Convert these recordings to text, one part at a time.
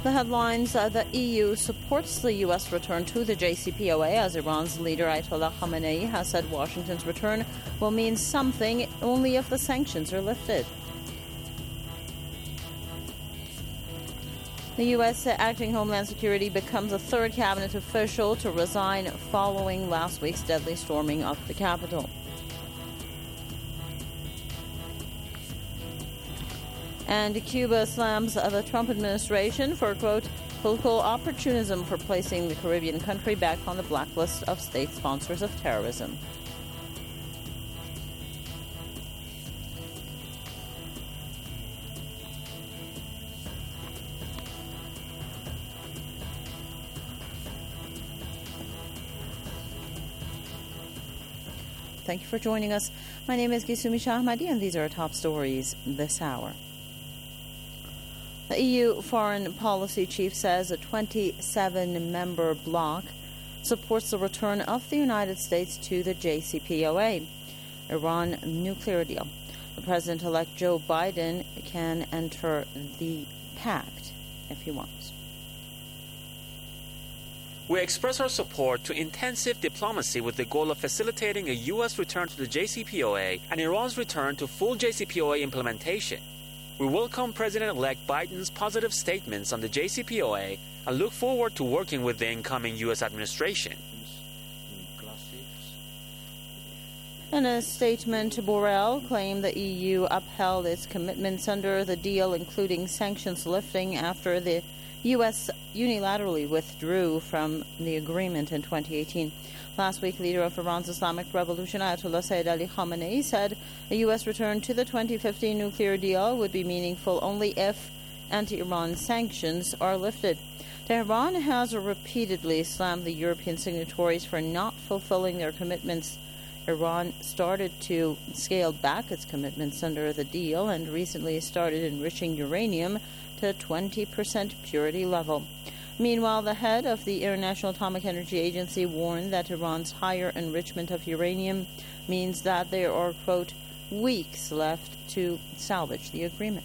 The headlines, the EU supports the U.S. return to the JCPOA as Iran's leader Ayatollah Khamenei has said Washington's return will mean something only if the sanctions are lifted. The U.S. acting Homeland Security becomes the third cabinet official to resign following last week's deadly storming of the Capitol. And Cuba slams the Trump administration for, quote, political opportunism for placing the Caribbean country back on the blacklist of state sponsors of terrorism. Thank you for joining us. My name is Gisumi Shahmadi, and these are our top stories this hour. The EU Foreign Policy Chief says a 27-member bloc supports the return of the United States to the JCPOA, Iran nuclear deal. The President-elect Joe Biden can enter the pact if he wants. We express our support to intensive diplomacy with the goal of facilitating a U.S. return to the JCPOA and Iran's return to full JCPOA implementation. We welcome President-elect Biden's positive statements on the JCPOA and look forward to working with the incoming U.S. administration. In a statement, Borrell claimed the EU upheld its commitments under the deal, including sanctions lifting after the U.S. unilaterally withdrew from the agreement in 2018. Last week, leader of Iran's Islamic Revolution, Ayatollah Sayyid Ali Khamenei, said a U.S. return to the 2015 nuclear deal would be meaningful only if anti-Iran sanctions are lifted. Tehran has repeatedly slammed the European signatories for not fulfilling their commitments. Iran started to scale back its commitments under the deal and recently started enriching uranium to 20% purity level. Meanwhile, the head of the International Atomic Energy Agency warned that Iran's higher enrichment of uranium means that there are, quote, weeks left to salvage the agreement.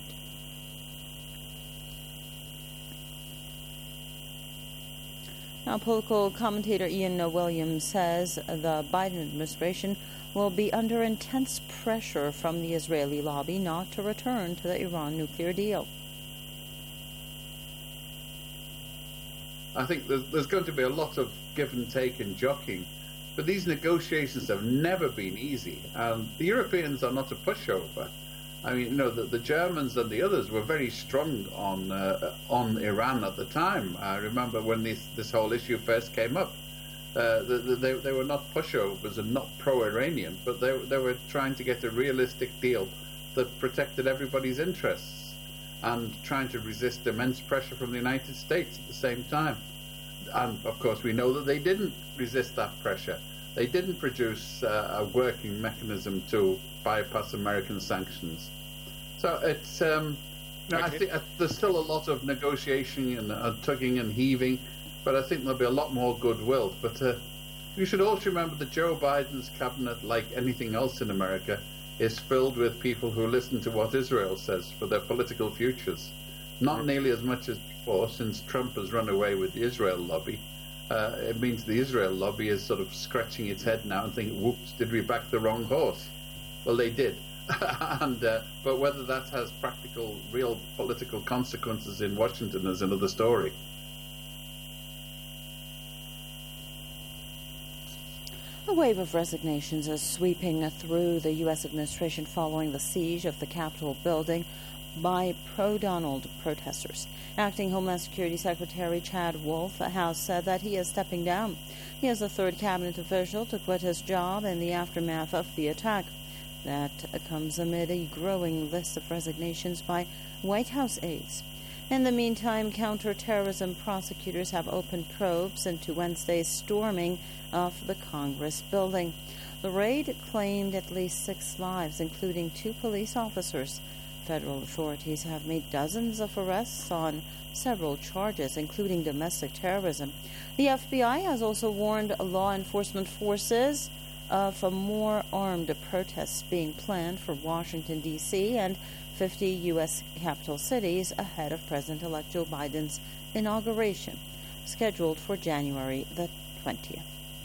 Now, political commentator Ian Williams says the Biden administration will be under intense pressure from the Israeli lobby not to return to the Iran nuclear deal. I think there's going to be a lot of give and take and jockeying, but these negotiations have never been easy, and the Europeans are not a pushover. I mean, you know, the Germans and the others were very strong on Iran at the time. I remember when this whole issue first came up. They were not pushovers and not pro-Iranian, but they were trying to get a realistic deal that protected everybody's interests, and trying to resist immense pressure from the United States at the same time. And, of course, we know that they didn't resist that pressure. They didn't produce a working mechanism to bypass American sanctions. So it's, I think there's still a lot of negotiation and tugging and heaving, but I think there'll be a lot more goodwill. But we should also remember that Joe Biden's cabinet, like anything else in America, is filled with people who listen to what Israel says for their political futures. Not nearly as much as before, since Trump has run away with the Israel lobby. It means the Israel lobby is sort of scratching its head now and thinking, whoops, did we back the wrong horse? Well, they did. But whether that has practical, real political consequences in Washington is another story. A wave of resignations is sweeping through the U.S. administration following the siege of the Capitol building by pro-Donald protesters. Acting Homeland Security Secretary Chad Wolf has said that he is stepping down. He is the third cabinet official to quit his job in the aftermath of the attack. That comes amid a growing list of resignations by White House aides. In the meantime, counterterrorism prosecutors have opened probes into Wednesday's storming of the Congress building. The raid claimed at least 6 lives, including 2 police officers. Federal authorities have made dozens of arrests on several charges, including domestic terrorism. The FBI has also warned law enforcement forces of more armed protests being planned for Washington, D.C. and 50 U.S. capital cities ahead of President-elect Joe Biden's inauguration, scheduled for January the 20th.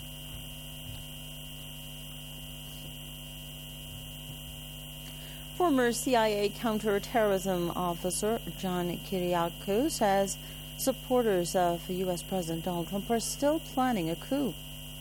Former CIA counterterrorism officer John Kiriakou says supporters of U.S. President Donald Trump are still planning a coup.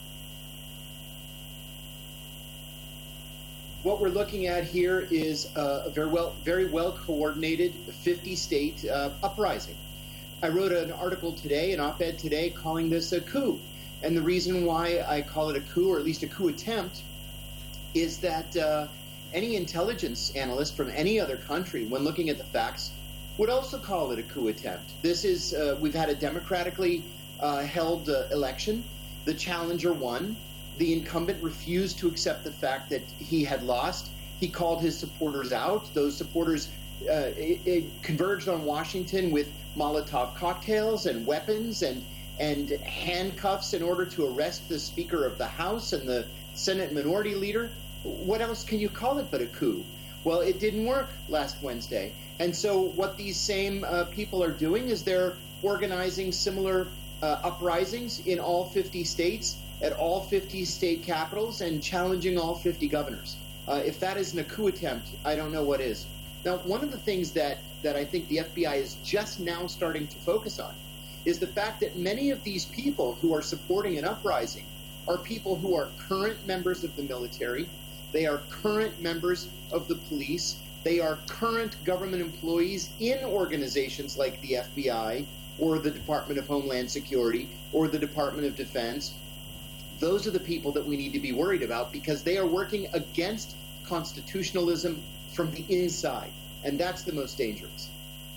What we're looking at here is a very well coordinated 50-state uprising. I wrote an article today, an op-ed today, calling this a coup. And the reason why I call it a coup, or at least a coup attempt, is that any intelligence analyst from any other country, when looking at the facts, would also call it a coup attempt. This is, we've had a democratically held election. The challenger won. The incumbent refused to accept the fact that he had lost. He called his supporters out. Those supporters converged on Washington with Molotov cocktails and weapons and handcuffs in order to arrest the Speaker of the House and the Senate Minority Leader. What else can you call it but a coup? Well, it didn't work last Wednesday. And so what these same people are doing is they're organizing similar uprisings in all 50 states, at all 50 state capitals, and challenging all 50 governors. If that isn't a coup attempt, I don't know what is. Now, one of the things that I think the FBI is just now starting to focus on is the fact that many of these people who are supporting an uprising are people who are current members of the military. They are current members of the police. They are current government employees in organizations like the FBI or the Department of Homeland Security or the Department of Defense. Those are the people that we need to be worried about because they are working against constitutionalism from the inside, and that's the most dangerous.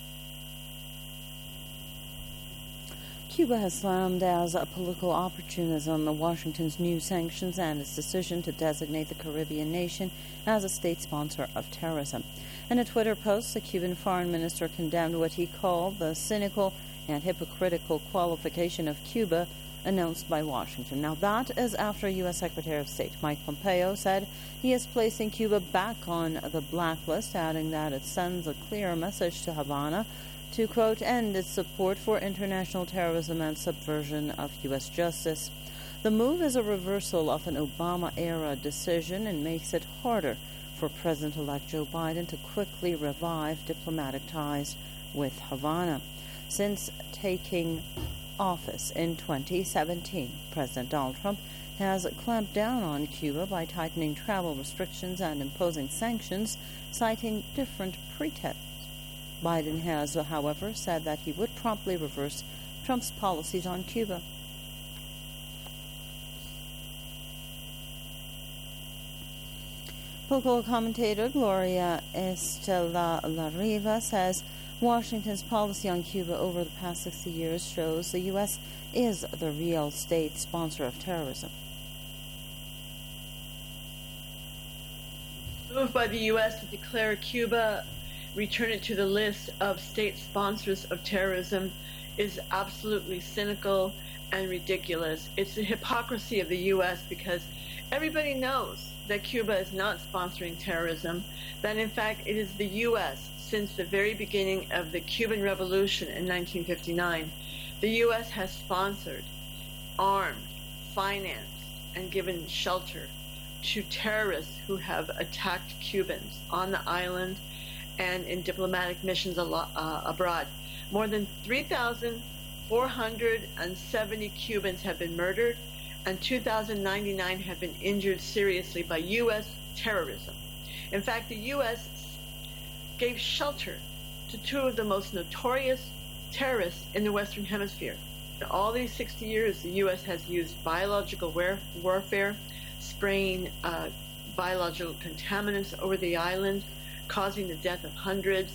Cuba has slammed as a political opportunism Washington's new sanctions and its decision to designate the Caribbean nation as a state sponsor of terrorism. In a Twitter post, the Cuban foreign minister condemned what he called the cynical and hypocritical qualification of Cuba announced by Washington. Now, that is after U.S. Secretary of State Mike Pompeo said he is placing Cuba back on the blacklist, adding that it sends a clear message to Havana to, quote, end its support for international terrorism and subversion of U.S. justice. The move is a reversal of an Obama-era decision and makes it harder for President-elect Joe Biden to quickly revive diplomatic ties with Havana. Since taking office in 2017, President Donald Trump has clamped down on Cuba by tightening travel restrictions and imposing sanctions, citing different pretexts. Biden has, however, said that he would promptly reverse Trump's policies on Cuba. Political commentator Gloria Estela Lariva says Washington's policy on Cuba over the past 60 years shows the U.S. is the real state sponsor of terrorism. The move by the U.S. to declare Cuba, return it to the list of state sponsors of terrorism, is absolutely cynical and ridiculous. It's the hypocrisy of the U.S. because everybody knows that Cuba is not sponsoring terrorism, that in fact it is the U.S. since the very beginning of the Cuban Revolution in 1959. The U.S. has sponsored, armed, financed, and given shelter to terrorists who have attacked Cubans on the island and in diplomatic missions abroad. More than 3,470 Cubans have been murdered and 2,099 have been injured seriously by U.S. terrorism. In fact, the U.S. gave shelter to two of the most notorious terrorists in the Western Hemisphere. In all these 60 years, the U.S. has used biological warfare, spraying biological contaminants over the island, causing the death of hundreds,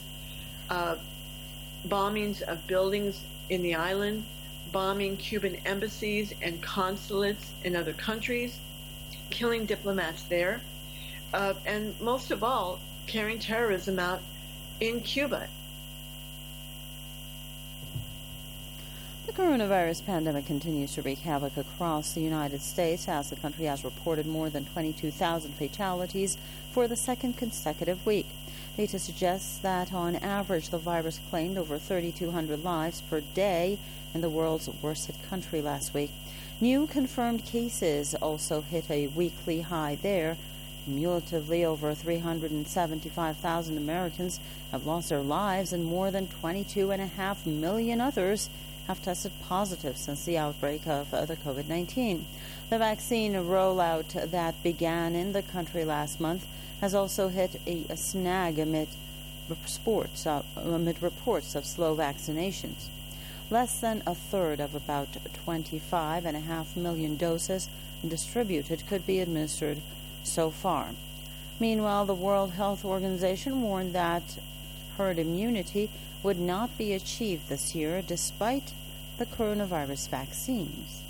bombings of buildings in the island, bombing Cuban embassies and consulates in other countries, killing diplomats there, and most of all, carrying terrorism out in Cuba. The coronavirus pandemic continues to wreak havoc across the United States as the country has reported more than 22,000 fatalities for the second consecutive week. Data suggests that on average the virus claimed over 3,200 lives per day in the world's worst-hit country last week. New confirmed cases also hit a weekly high there. Cumulatively, over 375,000 Americans have lost their lives and more than 22.5 million others have tested positive since the outbreak of the COVID-19. The vaccine rollout that began in the country last month has also hit a snag amid reports of slow vaccinations. Less than a third of about 25.5 million doses distributed could be administered so far. Meanwhile, the World Health Organization warned that herd immunity would not be achieved this year despite the coronavirus vaccines.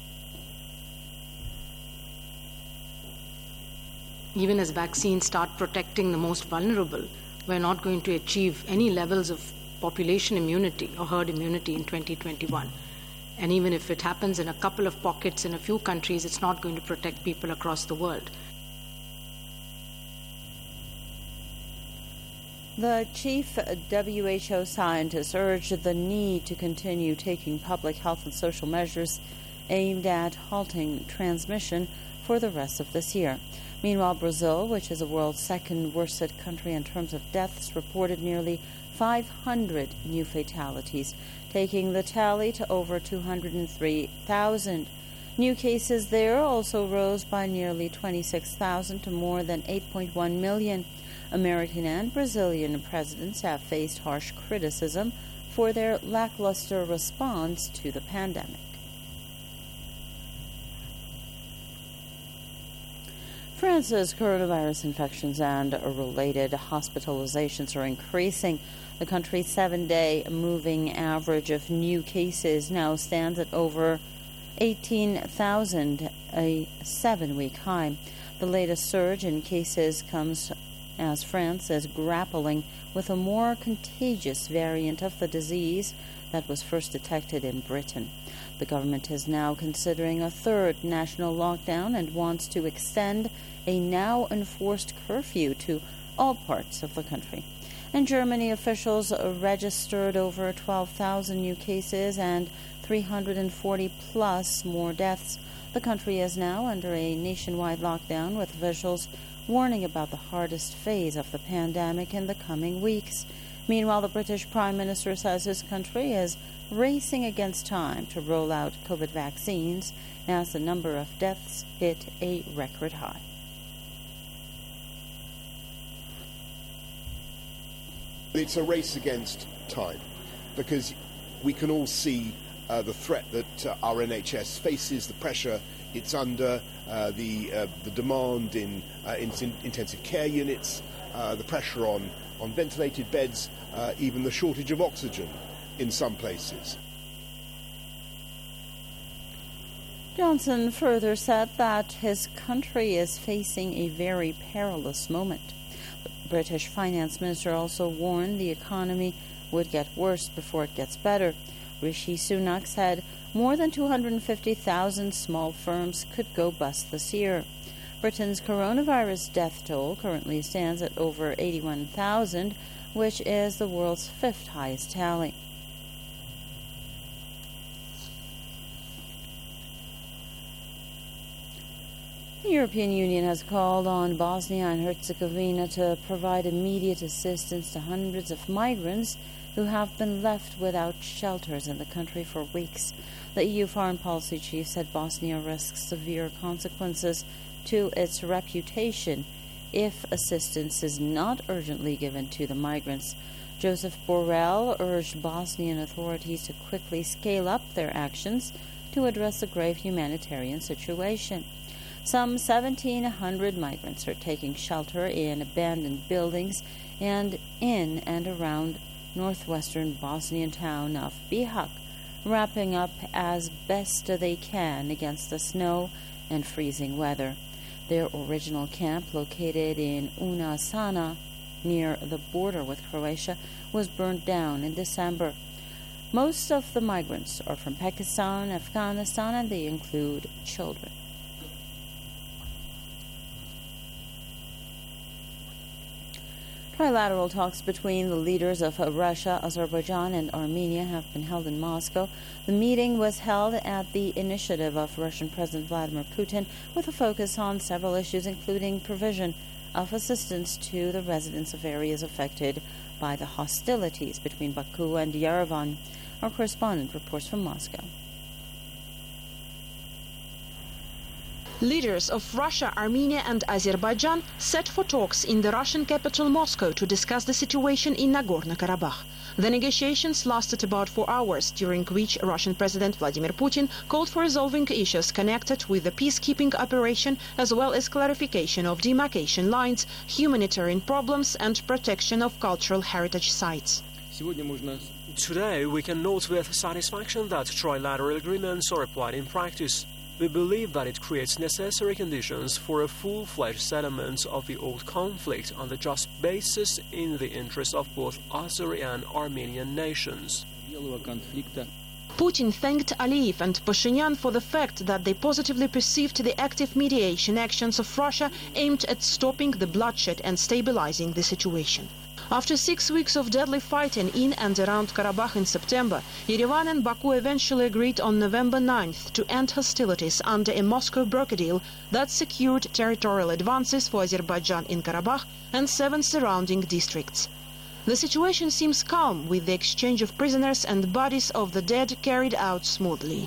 Even as vaccines start protecting the most vulnerable, we're not going to achieve any levels of population immunity or herd immunity in 2021. And even if it happens in a couple of pockets in a few countries, it's not going to protect people across the world. The chief WHO scientist urged the need to continue taking public health and social measures aimed at halting transmission for the rest of this year. Meanwhile, Brazil, which is the world's second worst-hit country in terms of deaths, reported nearly 500 new fatalities, taking the tally to over 203,000. New cases there also rose by nearly 26,000 to more than 8.1 million. American and Brazilian presidents have faced harsh criticism for their lackluster response to the pandemic. France's coronavirus infections and related hospitalizations are increasing. The country's 7-day moving average of new cases now stands at over 18,000, a 7-week high. The latest surge in cases comes as France is grappling with a more contagious variant of the disease that was first detected in Britain. The government is now considering a third national lockdown and wants to extend a now enforced curfew to all parts of the country. In Germany, officials registered over 12,000 new cases and 340 plus more deaths. The country is now under a nationwide lockdown, with officials warning about the hardest phase of the pandemic in the coming weeks. Meanwhile, the British Prime Minister says his country is racing against time to roll out COVID vaccines as the number of deaths hit a record high. It's a race against time because we can all see the threat that our NHS faces, the pressure it's under, the demand in intensive care units, the pressure on ventilated beds, even the shortage of oxygen in some places. Johnson further said that his country is facing a very perilous moment. The British finance minister also warned the economy would get worse before it gets better. Rishi Sunak said more than 250,000 small firms could go bust this year. Britain's coronavirus death toll currently stands at over 81,000, which is the world's fifth highest tally. The European Union has called on Bosnia and Herzegovina to provide immediate assistance to hundreds of migrants who have been left without shelters in the country for weeks. The EU foreign policy chief said Bosnia risks severe consequences to its reputation if assistance is not urgently given to the migrants. Joseph Borrell urged Bosnian authorities to quickly scale up their actions to address the grave humanitarian situation. Some 1,700 migrants are taking shelter in abandoned buildings and in and around northwestern Bosnian town of Bihać, wrapping up as best they can against the snow and freezing weather. Their original camp, located in Una Sana, near the border with Croatia, was burned down in December. Most of the migrants are from Pakistan, Afghanistan, and they include children. Trilateral talks between the leaders of Russia, Azerbaijan, and Armenia have been held in Moscow. The meeting was held at the initiative of Russian President Vladimir Putin with a focus on several issues, including provision of assistance to the residents of areas affected by the hostilities between Baku and Yerevan. Our correspondent reports from Moscow. Leaders of Russia, Armenia and Azerbaijan set for talks in the Russian capital Moscow to discuss the situation in Nagorno-Karabakh. The negotiations lasted about 4 hours, during which Russian President Vladimir Putin called for resolving issues connected with the peacekeeping operation, as well as clarification of demarcation lines, humanitarian problems and protection of cultural heritage sites. Today, we can note with satisfaction that trilateral agreements are applied in practice. We believe that it creates necessary conditions for a full-fledged settlement of the old conflict on the just basis in the interest of both Azeri and Armenian nations. Putin thanked Aliyev and Pashinyan for the fact that they positively perceived the active mediation actions of Russia aimed at stopping the bloodshed and stabilizing the situation. After 6 weeks of deadly fighting in and around Karabakh in September, Yerevan and Baku eventually agreed on November 9th to end hostilities under a Moscow broker deal that secured territorial advances for Azerbaijan in Karabakh and 7 surrounding districts. The situation seems calm, with the exchange of prisoners and bodies of the dead carried out smoothly.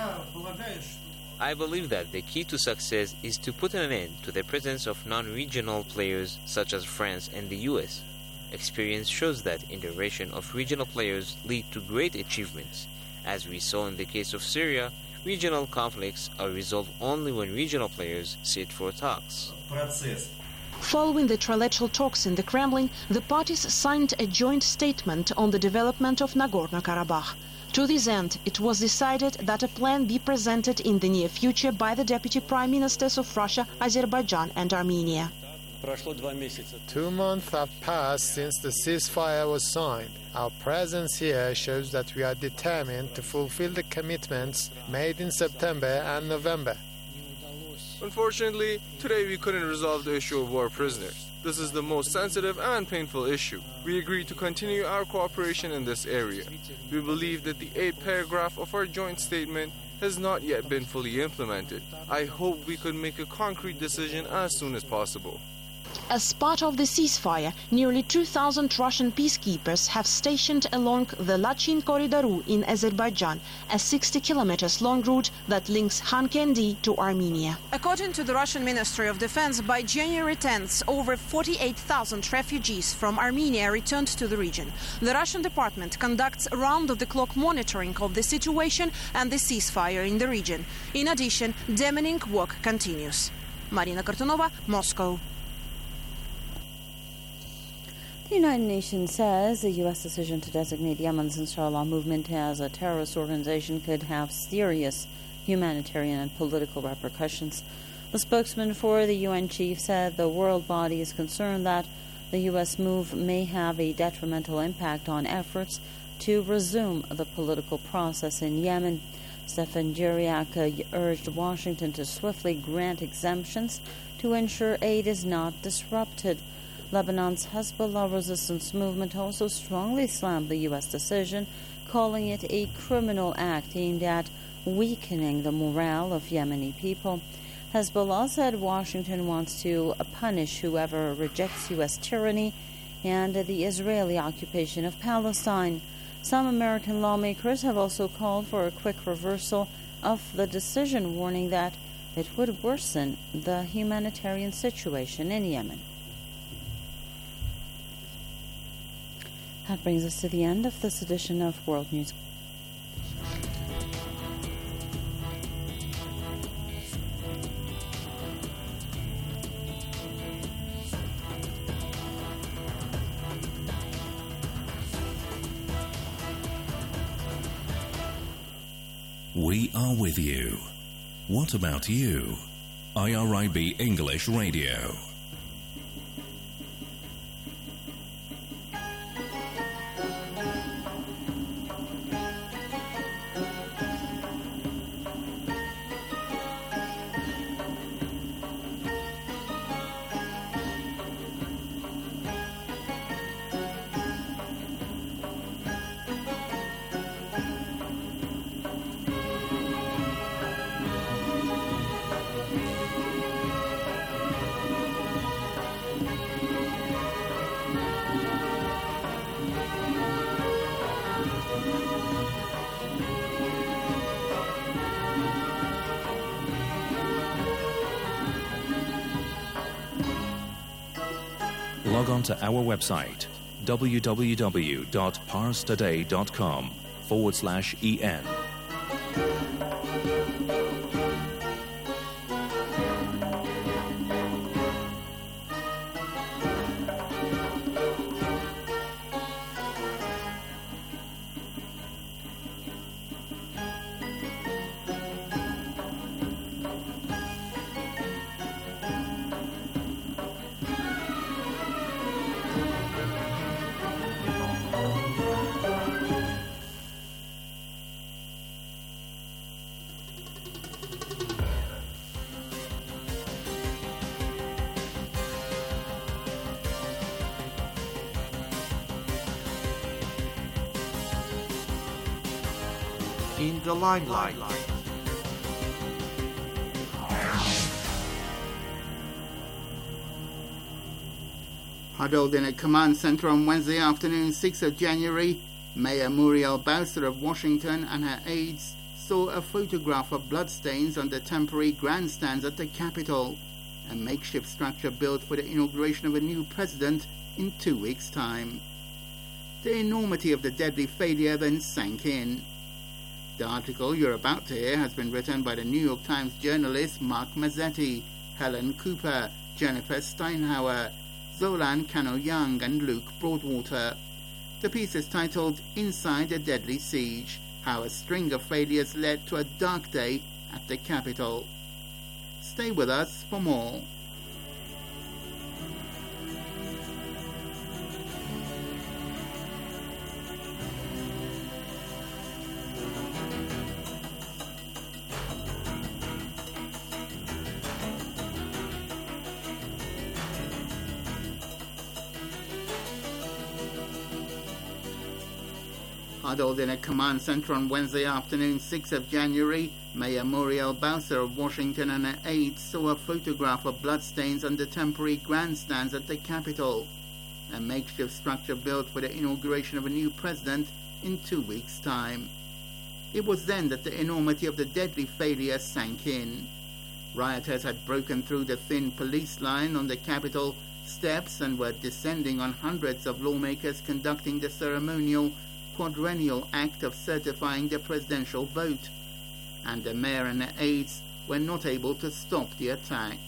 I believe that the key to success is to put an end to the presence of non-regional players such as France and the US. Experience shows that integration of regional players lead to great achievements. As we saw in the case of Syria, regional conflicts are resolved only when regional players sit for talks. Following the trilateral talks in the Kremlin, the parties signed a joint statement on the development of Nagorno-Karabakh. To this end, it was decided that a plan be presented in the near future by the Deputy Prime Ministers of Russia, Azerbaijan and Armenia. 2 months have passed since the ceasefire was signed. Our presence here shows that we are determined to fulfill the commitments made in September and November. Unfortunately, today we couldn't resolve the issue of war prisoners. This is the most sensitive and painful issue. We agreed to continue our cooperation in this area. We believe that the 8th paragraph of our joint statement has not yet been fully implemented. I hope we could make a concrete decision as soon as possible. As part of the ceasefire, nearly 2,000 Russian peacekeepers have stationed along the Lachin Corridor in Azerbaijan, a 60 kilometers long route that links Khankendi to Armenia. According to the Russian Ministry of Defense, by January 10th, over 48,000 refugees from Armenia returned to the region. The Russian department conducts round-of-the-clock monitoring of the situation and the ceasefire in the region. In addition, demining work continues. Marina Kartunova, Moscow. The United Nations says the U.S. decision to designate Yemen's Ansarullah movement as a terrorist organization could have serious humanitarian and political repercussions. The spokesman for the UN chief said the world body is concerned that the U.S. move may have a detrimental impact on efforts to resume the political process in Yemen. Stefan Duriak urged Washington to swiftly grant exemptions to ensure aid is not disrupted. Lebanon's Hezbollah resistance movement also strongly slammed the U.S. decision, calling it a criminal act aimed at weakening the morale of Yemeni people. Hezbollah said Washington wants to punish whoever rejects U.S. tyranny and the Israeli occupation of Palestine. Some American lawmakers have also called for a quick reversal of the decision, warning that it would worsen the humanitarian situation in Yemen. That brings us to the end of this edition of World News. We are with you. What about you? IRIB English Radio. log on to our website www.parstoday.com/en. In the limelight. Huddled in a command center on Wednesday afternoon, 6th of January, Mayor Muriel Bowser of Washington and her aides saw a photograph of bloodstains on the temporary grandstands at the Capitol, a makeshift structure built for the inauguration of a new president in 2 weeks' time. The enormity of the deadly failure then sank in. The article you're about to hear has been written by the New York Times journalists Mark Mazzetti, Helen Cooper, Jennifer Steinhauer, Zolan Kano-Young and Luke Broadwater. The piece is titled Inside a Deadly Siege, How a String of Failures Led to a Dark Day at the Capitol. Stay with us for more. Huddled in a command center on Wednesday afternoon, 6th of January, Mayor Muriel Bowser of Washington and her aides saw a photograph of bloodstains on the temporary grandstands at the Capitol, a makeshift structure built for the inauguration of a new president in 2 weeks' time. It was then that the enormity of the deadly failure sank in. Rioters had broken through the thin police line on the Capitol steps and were descending on hundreds of lawmakers conducting the ceremonial quadrennial act of certifying the presidential vote, and the mayor and her aides were not able to stop the attack.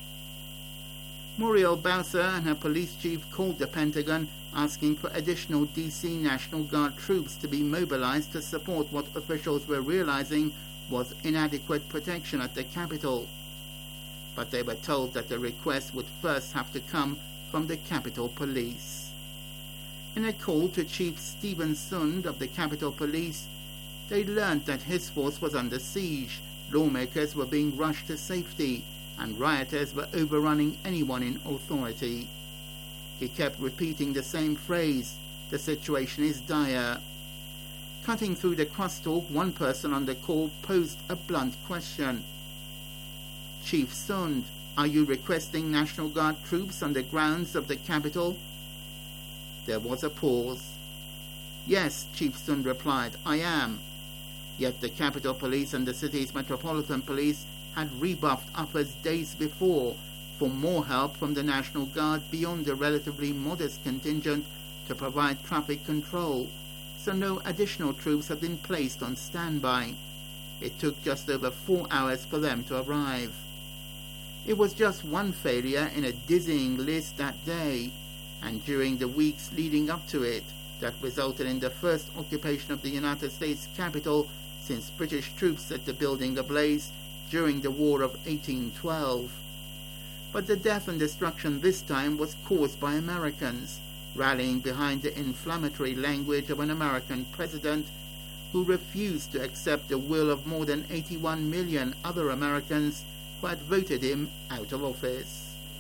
Muriel Bowser and her police chief called the Pentagon asking for additional DC National Guard troops to be mobilized to support what officials were realizing was inadequate protection at the Capitol. But they were told that the request would first have to come from the Capitol Police. In a call to Chief Stephen Sund of the Capitol Police, they learned that his force was under siege, lawmakers were being rushed to safety, and rioters were overrunning anyone in authority. He kept repeating the same phrase, "The situation is dire." Cutting through the crosstalk, one person on the call posed a blunt question. "Chief Sund, are you requesting National Guard troops on the grounds of the Capitol?" There was a pause. "Yes," Chief Sund replied, "I am." Yet the Capitol Police and the city's Metropolitan Police had rebuffed uppers days before for more help from the National Guard beyond the relatively modest contingent to provide traffic control, so no additional troops have been placed on standby. It took just over 4 hours for them to arrive. It was just one failure in a dizzying list that day, and during the weeks leading up to it, that resulted in the first occupation of the United States Capitol since British troops set the building ablaze during the War of 1812. But the death and destruction this time was caused by Americans, rallying behind the inflammatory language of an American president who refused to accept the will of more than 81 million other Americans who had voted him out of office.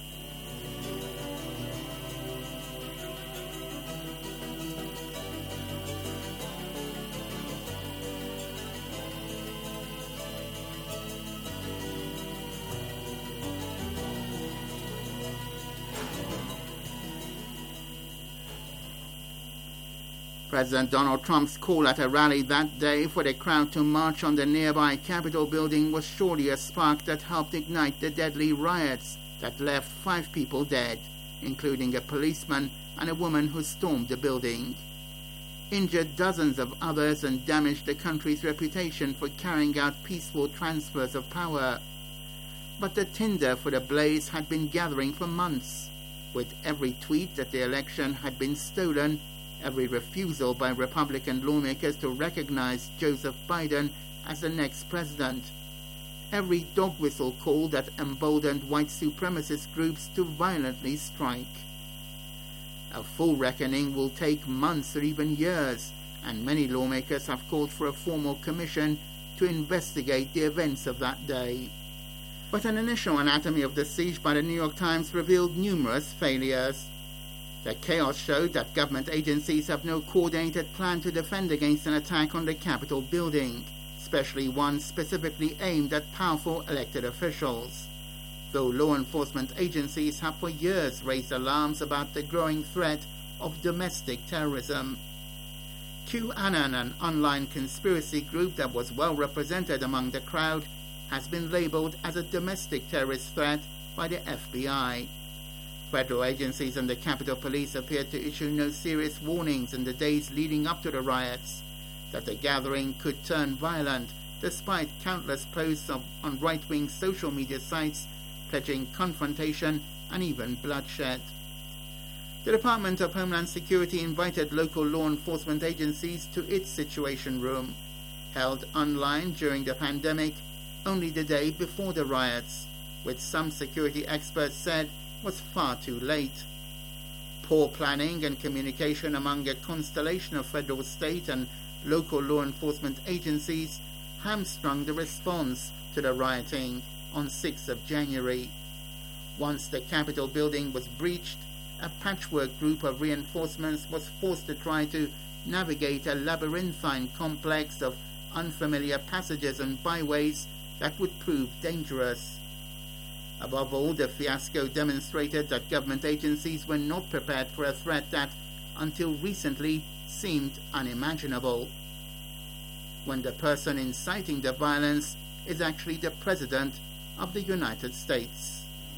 President Donald Trump's call at a rally that day for the crowd to march on the nearby Capitol building was surely a spark that helped ignite the deadly riots that left 5 people dead, including a policeman and a woman who stormed the building. Injured dozens of others and damaged the country's reputation for carrying out peaceful transfers of power. But the tinder for the blaze had been gathering for months, with every tweet that the election had been stolen, every refusal by Republican lawmakers to recognize Joseph Biden as the next president, every dog whistle call that emboldened white supremacist groups to violently strike. A full reckoning will take months or even years, and many lawmakers have called for a formal commission to investigate the events of that day. But an initial anatomy of the siege by the New York Times revealed numerous failures. The chaos showed that government agencies have no coordinated plan to defend against an attack on the Capitol building, especially one specifically aimed at powerful elected officials, though law enforcement agencies have for years raised alarms about the growing threat of domestic terrorism. QAnon, an online conspiracy group that was well represented among the crowd, has been labeled as a domestic terrorist threat by the FBI. Federal agencies and the Capitol Police appeared to issue no serious warnings in the days leading up to the riots that the gathering could turn violent, despite countless posts on right-wing social media sites pledging confrontation and even bloodshed. The Department of Homeland Security invited local law enforcement agencies to its Situation Room, held online during the pandemic only the day before the riots, which some security experts said was far too late. Poor planning and communication among a constellation of federal, state, and local law enforcement agencies hamstrung the response to the rioting on 6th of January. Once the Capitol building was breached, a patchwork group of reinforcements was forced to try to navigate a labyrinthine complex of unfamiliar passages and byways that would prove dangerous. Above all, the fiasco demonstrated that government agencies were not prepared for a threat that, until recently, seemed unimaginable, when the person inciting the violence is actually the President of the United States.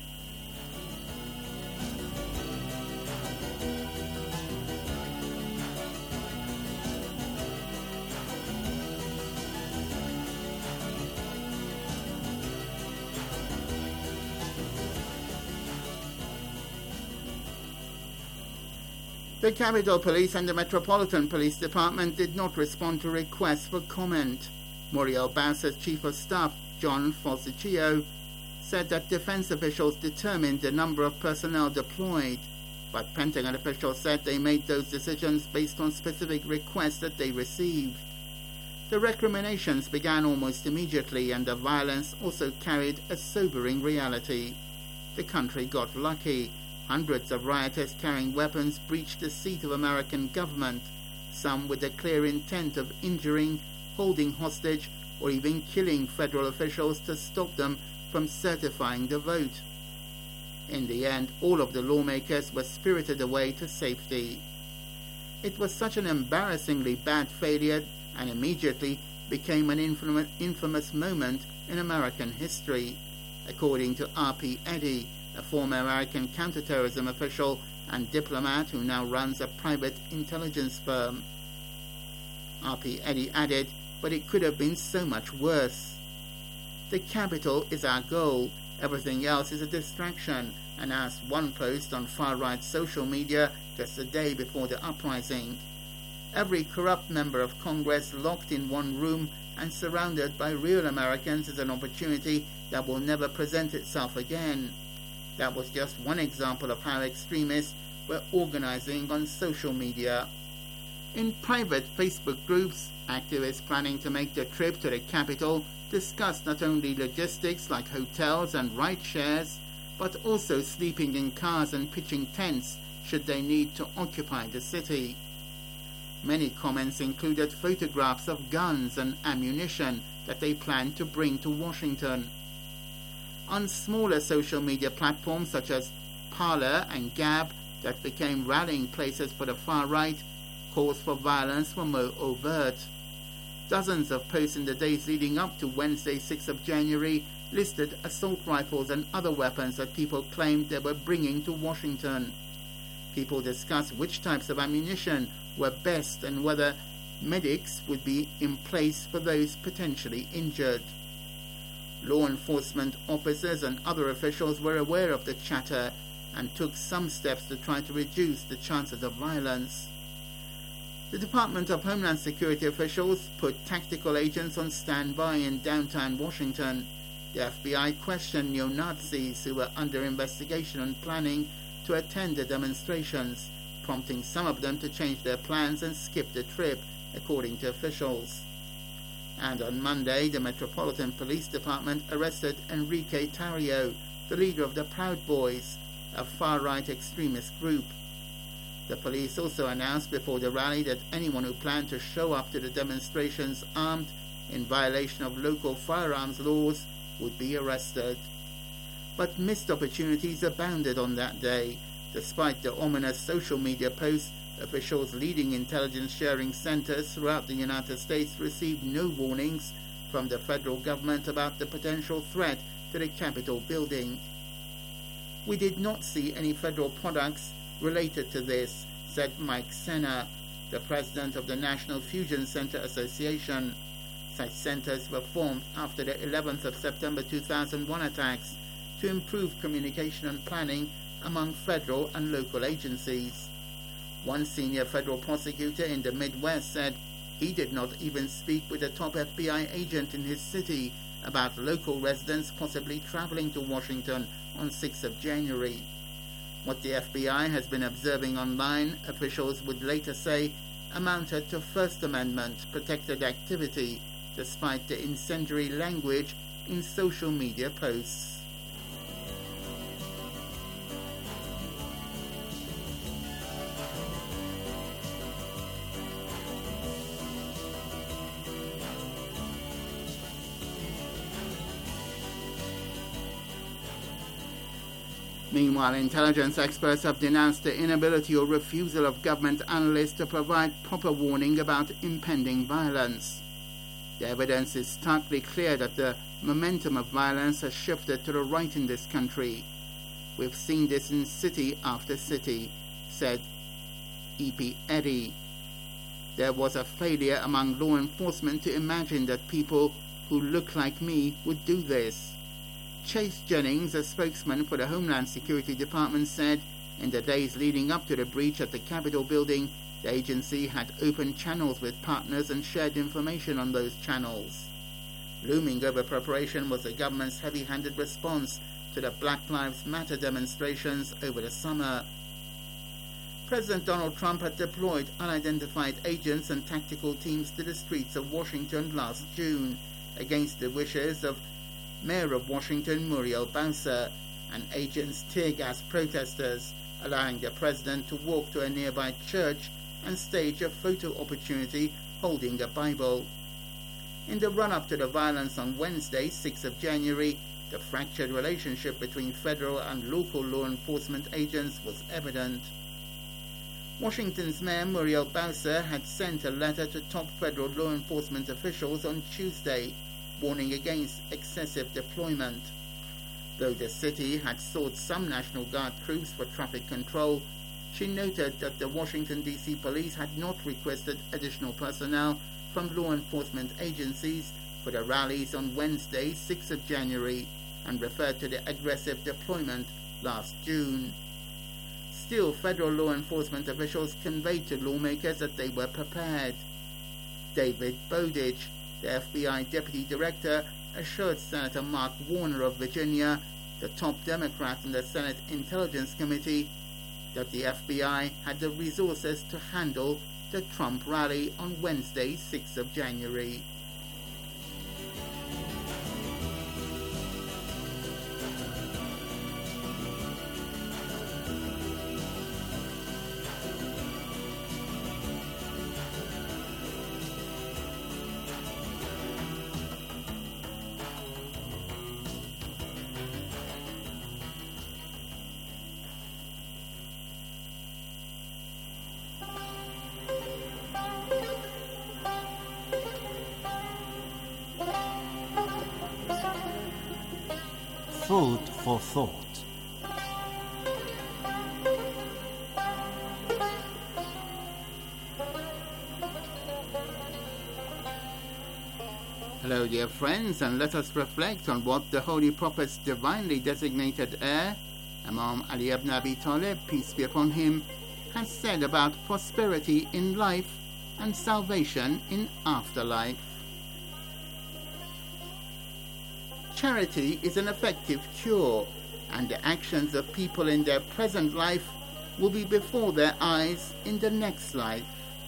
The Capitol Police and the Metropolitan Police Department did not respond to requests for comment. Muriel Bowser's Chief of Staff, John Falsiccio, said that defense officials determined the number of personnel deployed, but Pentagon officials said they made those decisions based on specific requests that they received. The recriminations began almost immediately, and the violence also carried a sobering reality. The country got lucky. Hundreds of rioters carrying weapons breached the seat of American government, some with the clear intent of injuring, holding hostage, or even killing federal officials to stop them from certifying the vote. In the end, all of the lawmakers were spirited away to safety. It was such an embarrassingly bad failure and immediately became an infamous moment in American history, according to R.P. Eddy, a former American counterterrorism official and diplomat who now runs a private intelligence firm. R.P. Eddy added, "But it could have been so much worse. The Capitol is our goal. Everything else is a distraction," announced one post on far-right social media just a day before the uprising. Every corrupt member of Congress locked in one room and surrounded by real Americans is an opportunity that will never present itself again. That was just one example of how extremists were organizing on social media. In private Facebook groups, activists planning to make the trip to the Capitol discussed not only logistics like hotels and ride shares, but also sleeping in cars and pitching tents should they need to occupy the city. Many comments included photographs of guns and ammunition that they planned to bring to Washington. On smaller social media platforms such as Parler and Gab that became rallying places for the far right, calls for violence were more overt. Dozens of posts in the days leading up to Wednesday, 6th of January, listed assault rifles and other weapons that people claimed they were bringing to Washington. People discussed which types of ammunition were best and whether medics would be in place for those potentially injured. Law enforcement officers and other officials were aware of the chatter and took some steps to try to reduce the chances of violence. The Department of Homeland Security officials put tactical agents on standby in downtown Washington. The FBI questioned neo-Nazis who were under investigation and planning to attend the demonstrations, prompting some of them to change their plans and skip the trip, according to officials. And on Monday, the Metropolitan Police Department arrested Enrique Tarrio, the leader of the Proud Boys, a far-right extremist group. The police also announced before the rally that anyone who planned to show up to the demonstrations armed in violation of local firearms laws would be arrested. But missed opportunities abounded on that day. Despite the ominous social media posts, officials leading intelligence sharing centers throughout the United States received no warnings from the federal government about the potential threat to the Capitol building. "We did not see any federal products related to this," said Mike Senna, the president of the National Fusion Center Association. Such centers were formed after the 11th of September 2001 attacks to improve communication and planning among federal and local agencies. One senior federal prosecutor in the Midwest said he did not even speak with a top FBI agent in his city about local residents possibly traveling to Washington on 6th of January. What the FBI has been observing online, officials would later say, amounted to First Amendment protected activity, despite the incendiary language in social media posts. Meanwhile, intelligence experts have denounced the inability or refusal of government analysts to provide proper warning about impending violence. The evidence is starkly clear that the momentum of violence has shifted to the right in this country. We've seen this in city after city, said E.P. Eddy. There was a failure among law enforcement to imagine that people who look like me would do this. Chase Jennings, a spokesman for the Homeland Security Department, said in the days leading up to the breach at the Capitol building, the agency had opened channels with partners and shared information on those channels. Looming over preparation was the government's heavy-handed response to the Black Lives Matter demonstrations over the summer. President Donald Trump had deployed unidentified agents and tactical teams to the streets of Washington last June against the wishes of Mayor of Washington Muriel Bowser, and agents tear-gassed protesters, allowing the president to walk to a nearby church and stage a photo opportunity holding a Bible. In the run-up to the violence on Wednesday, 6th of January, the fractured relationship between federal and local law enforcement agents was evident. Washington's Mayor Muriel Bowser had sent a letter to top federal law enforcement officials on Tuesday, warning against excessive deployment. Though the city had sought some National Guard troops for traffic control, she noted that the Washington, D.C. police had not requested additional personnel from law enforcement agencies for the rallies on Wednesday, 6th of January, and referred to the aggressive deployment last June. Still, federal law enforcement officials conveyed to lawmakers that they were prepared. David Bowditch, the FBI Deputy Director, assured Senator Mark Warner of Virginia, the top Democrat in the Senate Intelligence Committee, that the FBI had the resources to handle the Trump rally on Wednesday, 6th of January. Food for thought. Hello, dear friends, and let us reflect on what the Holy Prophet's divinely designated heir, Imam Ali ibn Abi Talib, peace be upon him, has said about prosperity in life and salvation in afterlife. Charity is an effective cure, and the actions of people in their present life will be before their eyes in the next life.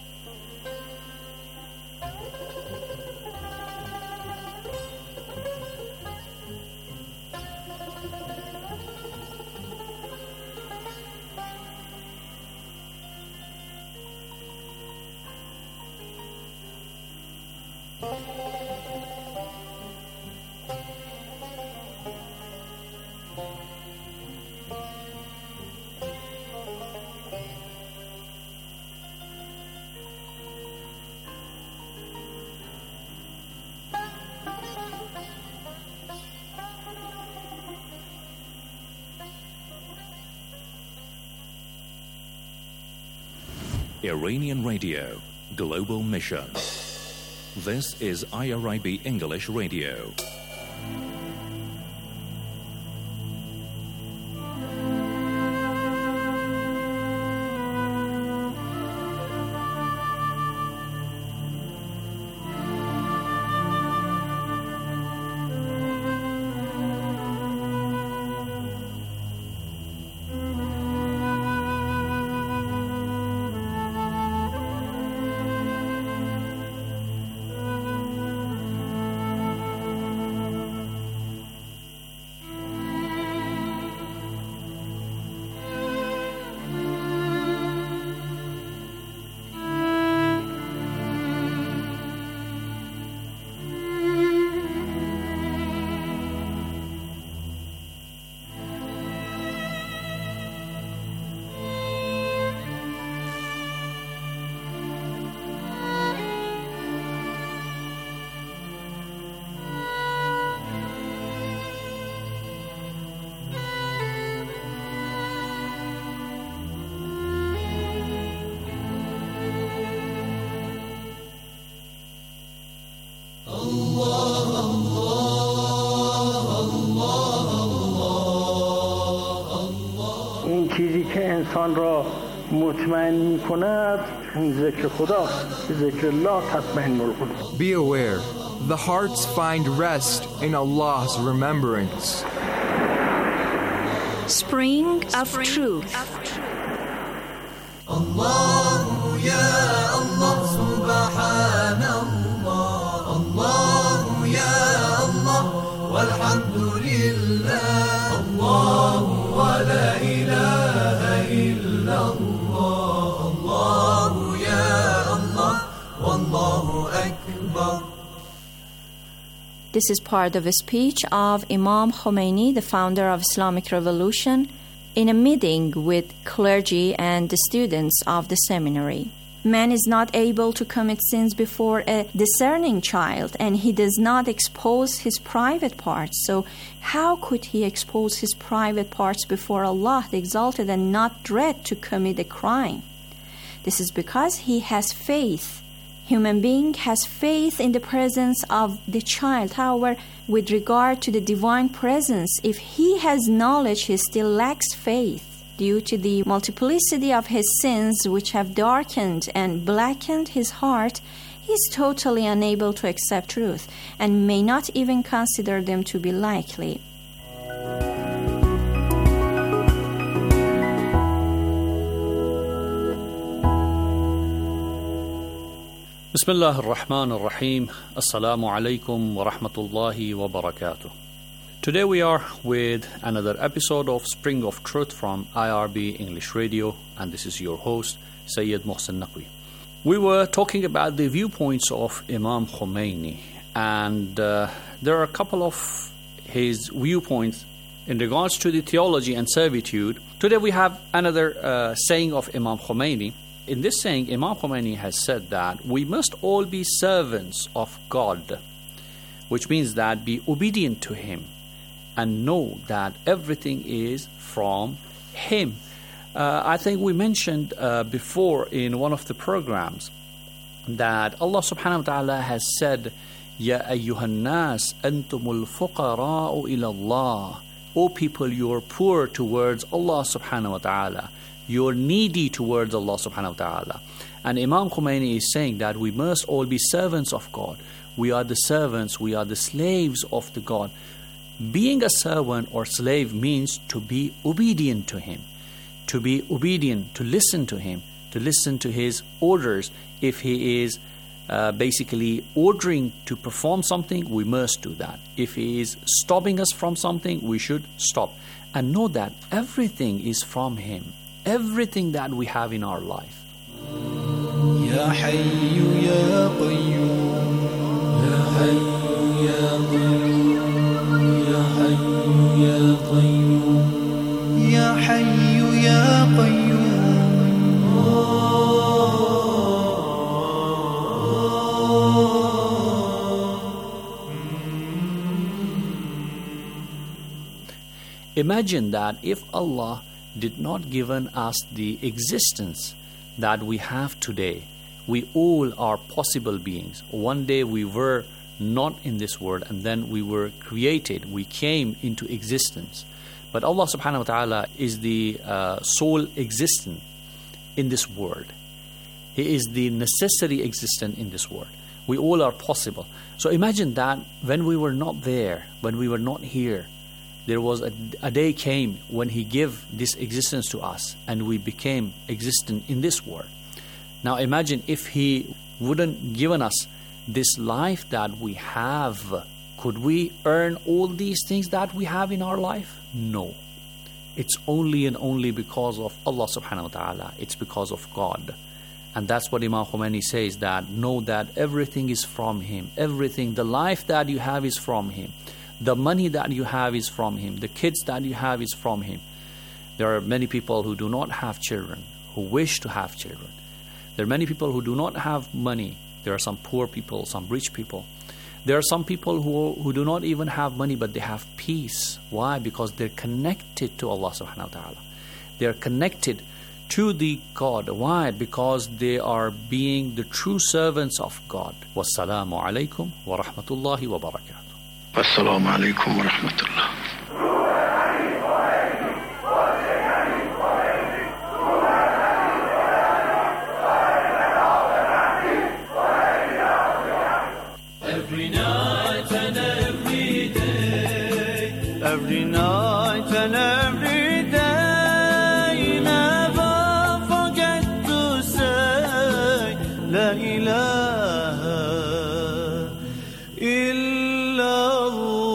Iranian Radio, Global Mission. This is IRIB English Radio. چیزی که انسان را مطمئن می‌کند ذکر خداست. ذکر الله تطمئن القلوب. Be aware, the hearts find rest in Allah's remembrance. Spring of Truth. Allah ya Allah subhanallah. Allah ya Allah walhamdulillah. Allah wa la ilaha illallah. Allah ya Allah wallahu akbar. This is part of a speech of Imam Khomeini, the founder of Islamic Revolution, in a meeting with clergy and the students of the seminary. Man is not able to commit sins before a discerning child, and he does not expose his private parts. So how could he expose his private parts before Allah, the Exalted, and not dread to commit a crime? This is because he has faith. Human being has faith in the presence of the child. However, with regard to the divine presence, if he has knowledge, he still lacks faith. Due to the multiplicity of his sins which have darkened and blackened his heart, he is totally unable to accept truth and may not even consider them to be likely. Bismillah ar-Rahman ar-Rahim. Assalamu alaikum wa rahmatullahi wa barakatuh. Today we are with another episode of Spring of Truth from IRB English Radio, and this is your host, Sayyid Mohsen Naqvi. We were talking about the viewpoints of Imam Khomeini, and there are a couple of his viewpoints in regards to the theology and servitude. Today we have another saying of Imam Khomeini. In this saying, Imam Khomeini has said that we must all be servants of God, which means that be obedient to Him and know that everything is from Him. I think we mentioned before in one of the programs that Allah subhanahu wa ta'ala has said, Ya ayyuhan nas antumul fuqara'u ila Allah. O people, you are poor towards Allah subhanahu wa ta'ala. You are needy towards Allah subhanahu wa ta'ala. And Imam Khomeini is saying that we must all be servants of God. We are the servants, we are the slaves of the God. Being a servant or slave means to be obedient to Him. To be obedient, to listen to Him, to listen to His orders. If He is basically ordering to perform something, we must do that. If He is stopping us from something, we should stop. And know that everything is from Him. Everything that we have in our life. Ya Hayyu Ya Qayyum, Ya Hayyu Ya Qayyum, Ya Hayyu Ya Qayyum, Ya Hayyu Ya Qayyum. Imagine that if Allah did not given us the existence that we have today, we all are possible beings. One day we were not in this world, and then we were created, we came into existence. But Allah subhanahu wa ta'ala is the sole existent in this world. He is the necessary existent in this world. We all are possible. So imagine that when we were not there, when we were not here, there was a day came when He gave this existence to us and we became existent in this world. Now imagine if He wouldn't given us this life that we have. Could we earn all these things that we have in our life? No. It's only and only because of Allah subhanahu wa ta'ala. It's because of God. And that's what Imam Khomeini says, that know that everything is from Him. Everything, the life that you have is from Him. The money that you have is from Him. The kids that you have is from Him. There are many people who do not have children, who wish to have children. There are many people who do not have money. There are some poor people, some rich people. There are some people who do not even have money, but they have peace. Why? Because they're connected to Allah subhanahu wa ta'ala. They're connected to the God. Why? Because they are being the true servants of God. Wassalamu alaikum wa rahmatullahi wa barakatuh. Assalamu alaikum wa rahmatullah. Every night and every day, every night and every day, never forget to say La ilaha illallah.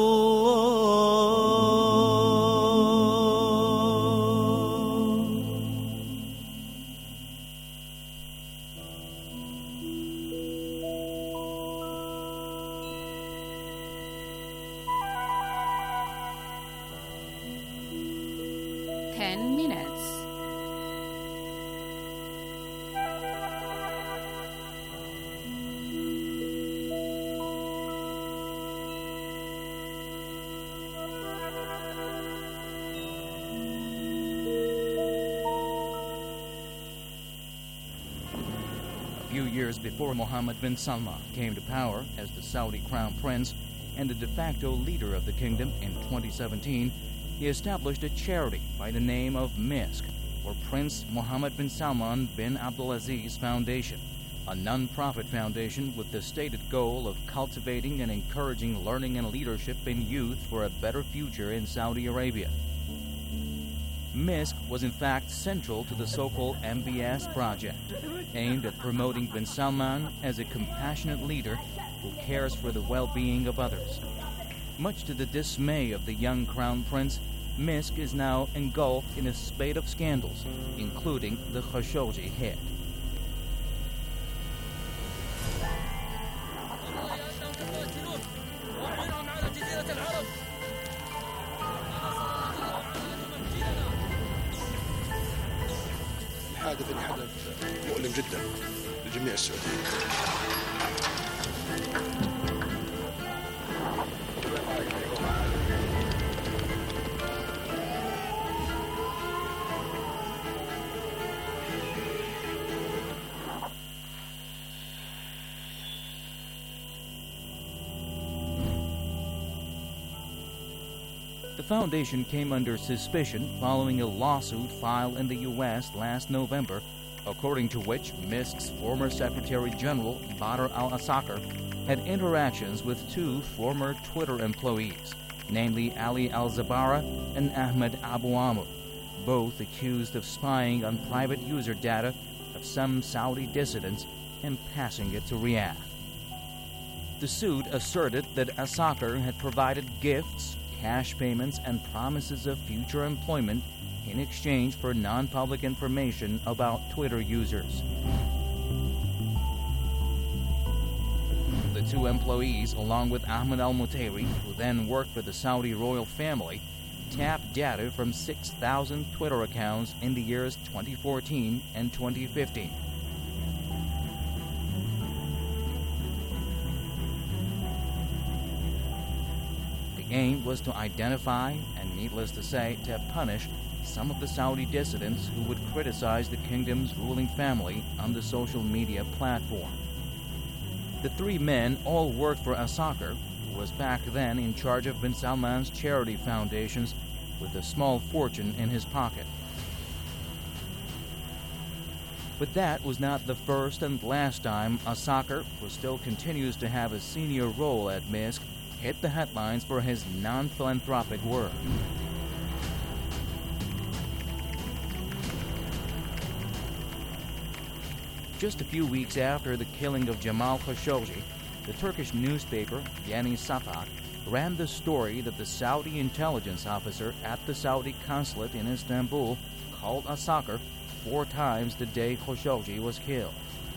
Years before Mohammed bin Salman came to power as the Saudi crown prince and the de facto leader of the kingdom in 2017, he established a charity by the name of MISC, or Prince Mohammed bin Salman bin Abdulaziz Foundation, a non-profit foundation with the stated goal of cultivating and encouraging learning and leadership in youth for a better future in Saudi Arabia. MISC was in fact central to the so-called MBS project, aimed at promoting bin Salman as a compassionate leader who cares for the well-being of others. Much to the dismay of the young crown prince, MISC is now engulfed in a spate of scandals, including the Khashoggi hit. الحادث اللي حدث مؤلم جدا لجميع السعوديين. foundation came under suspicion following a lawsuit filed in the U.S. last November, according to which MISC's former Secretary General Badr al-Asakar had interactions with two former Twitter employees, namely Ali al-Zabara and Ahmed Abu Amr, both accused of spying on private user data of some Saudi dissidents and passing it to Riyadh. The suit asserted that Asakar had provided gifts, cash payments, and promises of future employment in exchange for non-public information about Twitter users. The two employees, along with Ahmed al-Mutairi, who then worked for the Saudi royal family, tapped data from 6,000 Twitter accounts in the years 2014 and 2015. The aim was to identify and, needless to say, to punish some of the Saudi dissidents who would criticize the kingdom's ruling family on the social media platform. The three men all worked for Asakar, who was back then in charge of bin Salman's charity foundations with a small fortune in his pocket. But that was not the first and last time Asakar, who still continues to have a senior role at MISC, hit the headlines for his non-philanthropic work. Just a few weeks after the killing of Jamal Khashoggi, the Turkish newspaper Yeni Şafak ran the story that the Saudi intelligence officer at the Saudi consulate in Istanbul called Asakar 4 times the day Khashoggi was killed.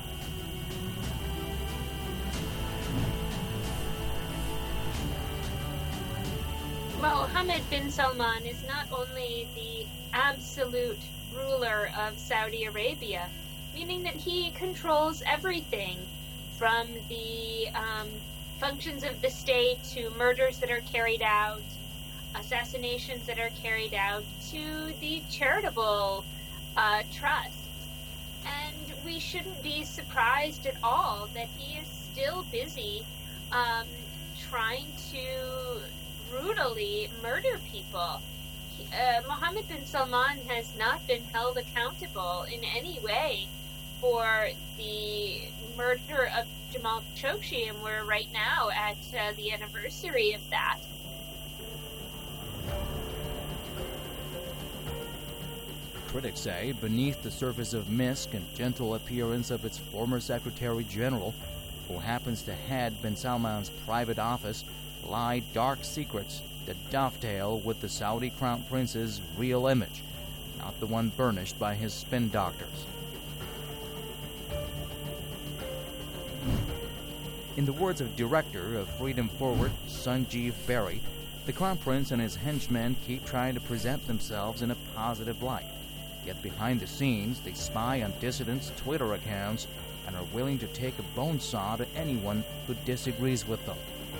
Mohammed bin Salman is not only the absolute ruler of Saudi Arabia, meaning that he controls everything from the functions of the state to murders that are carried out, assassinations that are carried out, to the charitable trusts. And we shouldn't be surprised at all that he is still busy trying to brutally murder people. Mohammed bin Salman has not been held accountable in any way for the murder of Jamal Khashoggi, and we're right now at the anniversary of that. Critics say beneath the surface of MISC and gentle appearance of its former Secretary General, who happens to head bin Salman's private office, lie dark secrets that dovetail with the Saudi Crown Prince's real image, not the one burnished by his spin doctors. In the words of director of Freedom Forward, Sanjeev Berry, the Crown Prince and his henchmen keep trying to present themselves in a positive light. Yet behind the scenes, they spy on dissidents' Twitter accounts and are willing to take a bone saw to anyone who disagrees with them.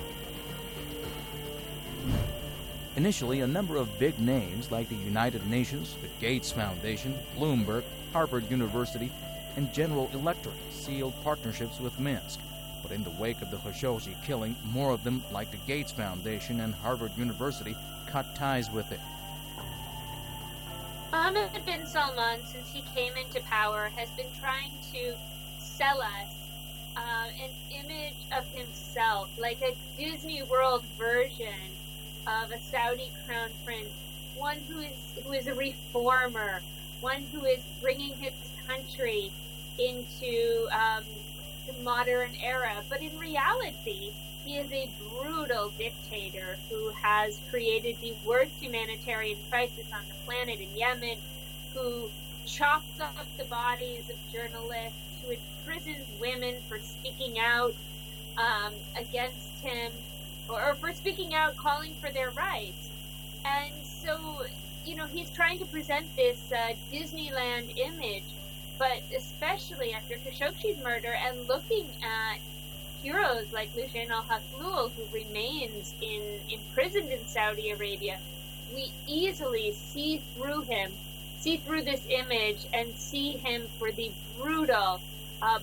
Initially, a number of big names like the United Nations, the Gates Foundation, Bloomberg, Harvard University, and General Electric sealed partnerships with MISC. But in the wake of the Khashoggi killing, more of them, like the Gates Foundation and Harvard University, cut ties with it. Mohammed bin Salman, since he came into power, has been trying to sell us an image of himself, like a Disney World version of a Saudi crown prince, one who is a reformer, one who is bringing his country into the modern era. But in reality, he is a brutal dictator who has created the worst humanitarian crisis on the planet in Yemen, who chops up the bodies of journalists, who imprisons women for speaking out against him, or for speaking out, calling for their rights. And so, he's trying to present this Disneyland image, but especially after Khashoggi's murder and looking at heroes like Lushain al-Haslul, who remains imprisoned in Saudi Arabia, we easily see through this image and see him for the brutal,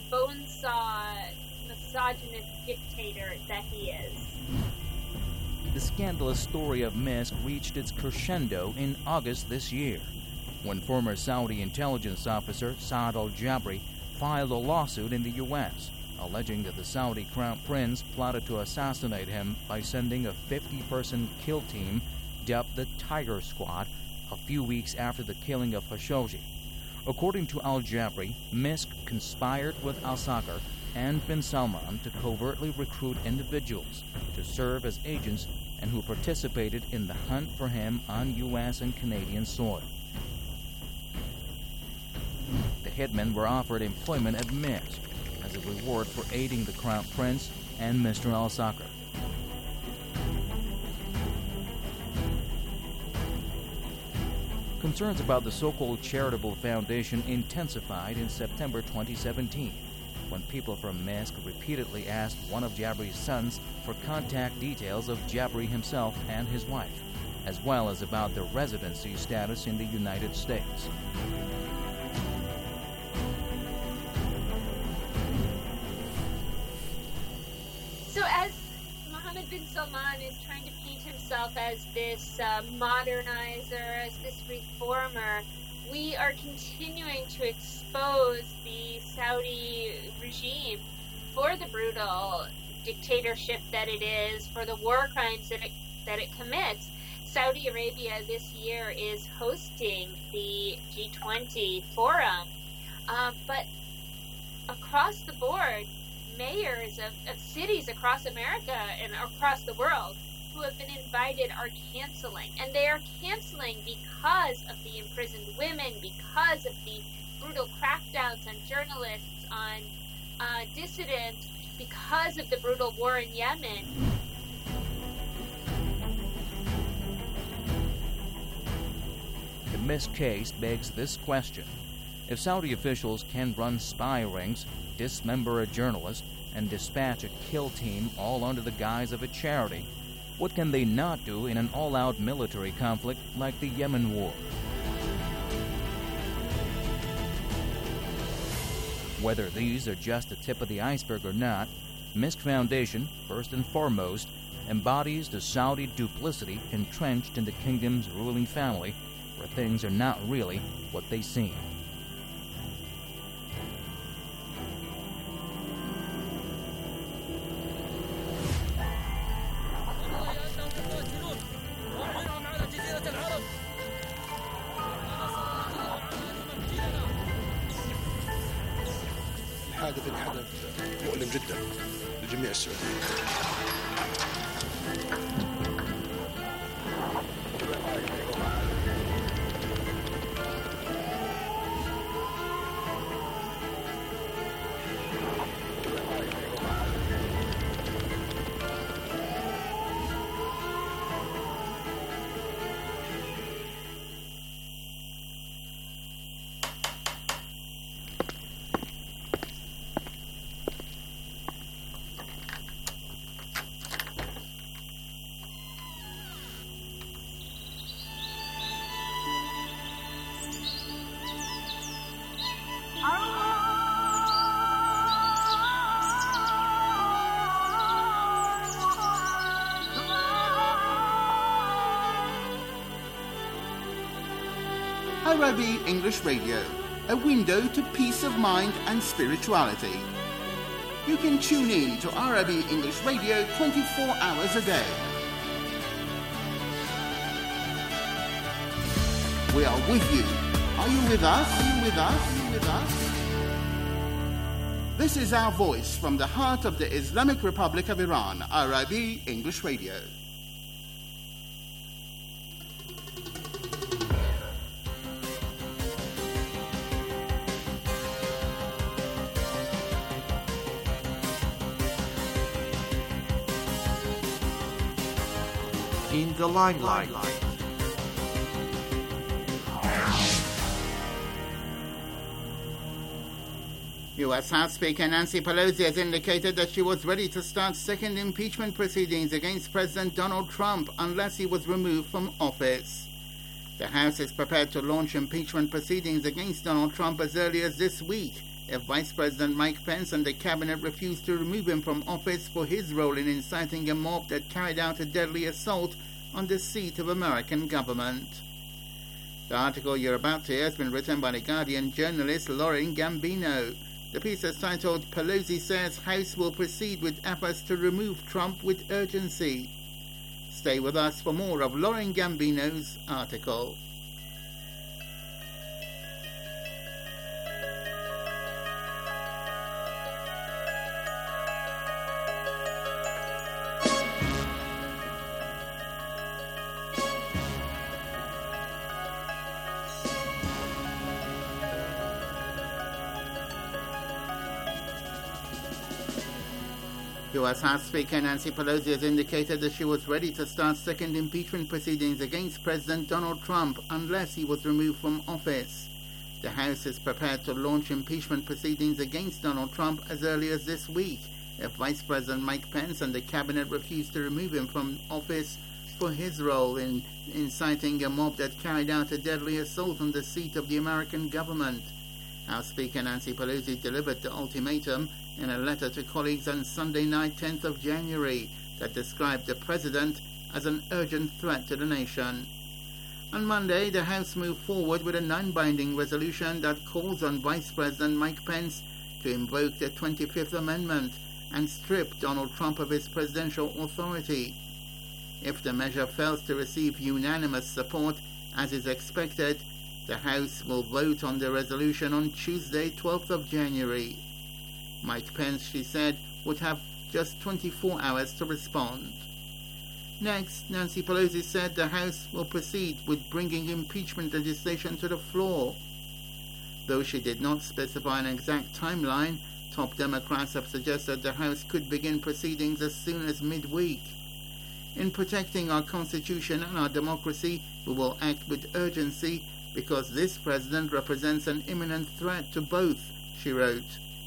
bonesaw, misogynist dictator that he is. The scandalous story of Misk reached its crescendo in August this year, when former Saudi intelligence officer Saad al-Jabri filed a lawsuit in the U.S., alleging that the Saudi crown prince plotted to assassinate him by sending a 50-person kill team dubbed the Tiger Squad a few weeks after the killing of Khashoggi. According to al-Jabri, Misk conspired with al-Saqr and bin Salman to covertly recruit individuals to serve as agents and who participated in the hunt for him on U.S. and Canadian soil. The hitmen were offered employment at Misk as a reward for aiding the Crown Prince and Mr. al-Saqr. Concerns about the so-called charitable foundation intensified in September 2017, when people from Misk repeatedly asked one of Jabri's sons for contact details of Jabri himself and his wife, as well as about their residency status in the United States. So as Mohammed bin Salman is trying to paint himself as this modernizer, as this reformer, we are continuing to expose the Saudi regime for the brutal dictatorship that it is, for the war crimes that it commits. Saudi Arabia this year is hosting the G20 forum, but across the board, mayors of cities across America and across the world who have been invited are canceling. And they are canceling because of the imprisoned women, because of the brutal crackdowns on journalists, on dissidents, because of the brutal war in Yemen. The Misk case begs this question. If Saudi officials can run spy rings, dismember a journalist, and dispatch a kill team all under the guise of a charity, what can they not do in an all-out military conflict like the Yemen war? Whether these are just the tip of the iceberg or not, Misk Foundation, first and foremost, embodies the Saudi duplicity entrenched in the kingdom's ruling family, where things are not really what they seem. الحدث مؤلم جدا لجميع السعوديين. Arabi English Radio, a window to peace of mind and spirituality. You can tune in to Arabi English Radio 24 hours a day. We are with you. Are you with us? Are you with us? Are you with us? This is our voice from the heart of the Islamic Republic of Iran, Arabi English Radio. In the limelight. U.S. House Speaker Nancy Pelosi has indicated that she was ready to start second impeachment proceedings against President Donald Trump unless he was removed from office. The House is prepared to launch impeachment proceedings against Donald Trump as early as this week if Vice President Mike Pence and the cabinet refuse to remove him from office for his role in inciting a mob that carried out a deadly assault on the seat of American government. The article you're about to hear has been written by The Guardian journalist Lauren Gambino. The piece is titled, "Pelosi Says House Will Proceed with Efforts to Remove Trump with Urgency." Stay with us for more of Lauren Gambino's article. U.S. House Speaker Nancy Pelosi has indicated that she was ready to start second impeachment proceedings against President Donald Trump unless he was removed from office. The House is prepared to launch impeachment proceedings against Donald Trump as early as this week if Vice President Mike Pence and the cabinet refuse to remove him from office for his role in inciting a mob that carried out a deadly assault on the seat of the American government. House Speaker Nancy Pelosi delivered the ultimatum in a letter to colleagues on Sunday night, 10th of January, that described the president as an urgent threat to the nation. On Monday, the House moved forward with a non-binding resolution that calls on Vice President Mike Pence to invoke the 25th Amendment and strip Donald Trump of his presidential authority. If the measure fails to receive unanimous support, as is expected, the House will vote on the resolution on Tuesday, 12th of January. Mike Pence, she said, would have just 24 hours to respond. Next, Nancy Pelosi said the House will proceed with bringing impeachment legislation to the floor. Though she did not specify an exact timeline, top Democrats have suggested the House could begin proceedings as soon as midweek. In protecting our Constitution and our democracy, we will act with urgency because this president represents an imminent threat to both, she wrote.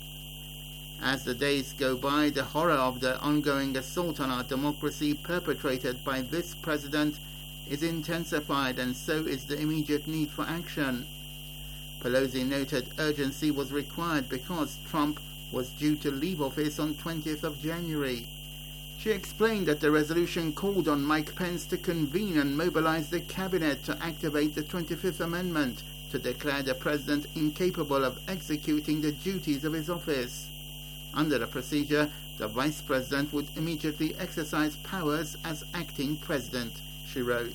As the days go by, the horror of the ongoing assault on our democracy perpetrated by this president is intensified, and so is the immediate need for action. Pelosi noted urgency was required because Trump was due to leave office on 20th of January. She explained that the resolution called on Mike Pence to convene and mobilize the cabinet to activate the 25th Amendment to declare the president incapable of executing the duties of his office. Under the procedure, the vice president would immediately exercise powers as acting president, she wrote.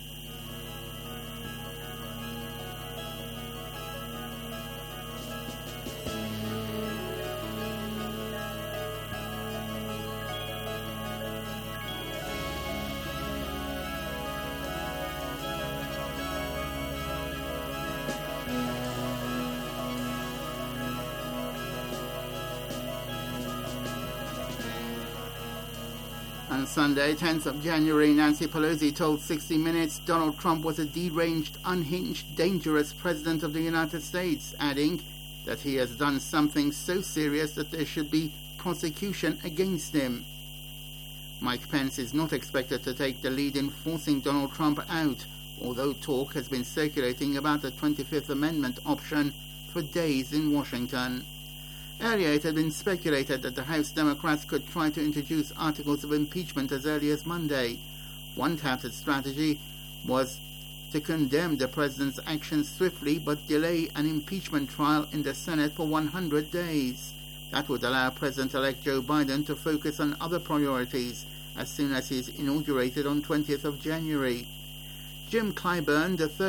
On Sunday, 10th of January, Nancy Pelosi told 60 Minutes Donald Trump was a deranged, unhinged, dangerous president of the United States, adding that he has done something so serious that there should be prosecution against him. Mike Pence is not expected to take the lead in forcing Donald Trump out, although talk has been circulating about the 25th Amendment option for days in Washington. Earlier, it had been speculated that the House Democrats could try to introduce articles of impeachment as early as Monday. One touted strategy was to condemn the president's actions swiftly but delay an impeachment trial in the Senate for 100 days. That would allow President-elect Joe Biden to focus on other priorities as soon as he is inaugurated on 20th of January. Jim Clyburn, the third